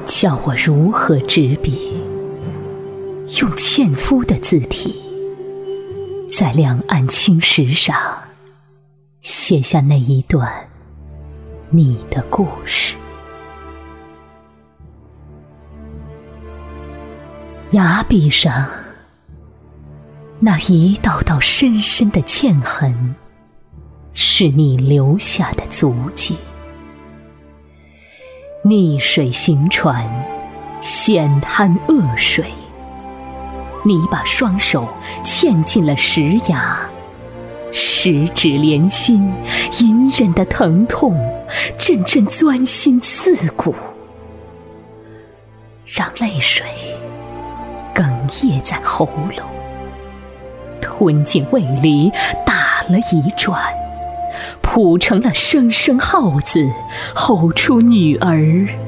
教我如何执笔，用纤夫的字体，在两岸青石上写下那一段你的故事。崖壁上那一道道深深的嵌痕，是你留下的足迹。逆水行船，险滩恶水，你把双手嵌进了石崖，十指连心，隐忍的疼痛阵阵钻心刺骨，让泪水哽咽在喉咙，吞进胃里，打了一转，谱成了声声号子，吼出女儿